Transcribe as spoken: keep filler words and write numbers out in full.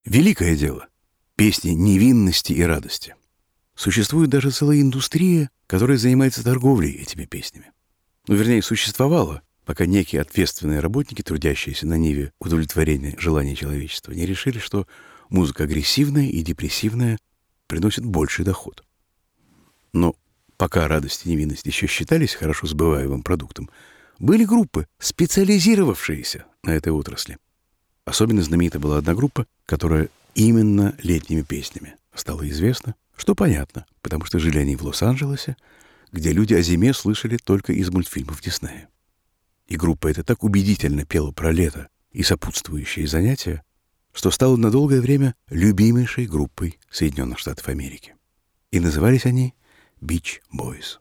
Великое дело. Песни невинности и радости. Существует даже целая индустрия, которая занимается торговлей этими песнями. Ну, вернее, существовала, пока некие ответственные работники, трудящиеся на ниве удовлетворения желаний человечества, не решили, что музыка агрессивная и депрессивная приносит больший доход. Но пока радость и невинность еще считались хорошо сбываемым продуктом, были группы, специализировавшиеся на этой отрасли. Особенно знаменита была одна группа, которая именно летними песнями стала известна, что понятно, потому что жили они в Лос-Анджелесе, где люди о зиме слышали только из мультфильмов Диснея. И группа эта так убедительно пела про лето и сопутствующие занятия, что стала на долгое время любимейшей группой Соединенных Штатов Америки. И назывались они Beach Boys.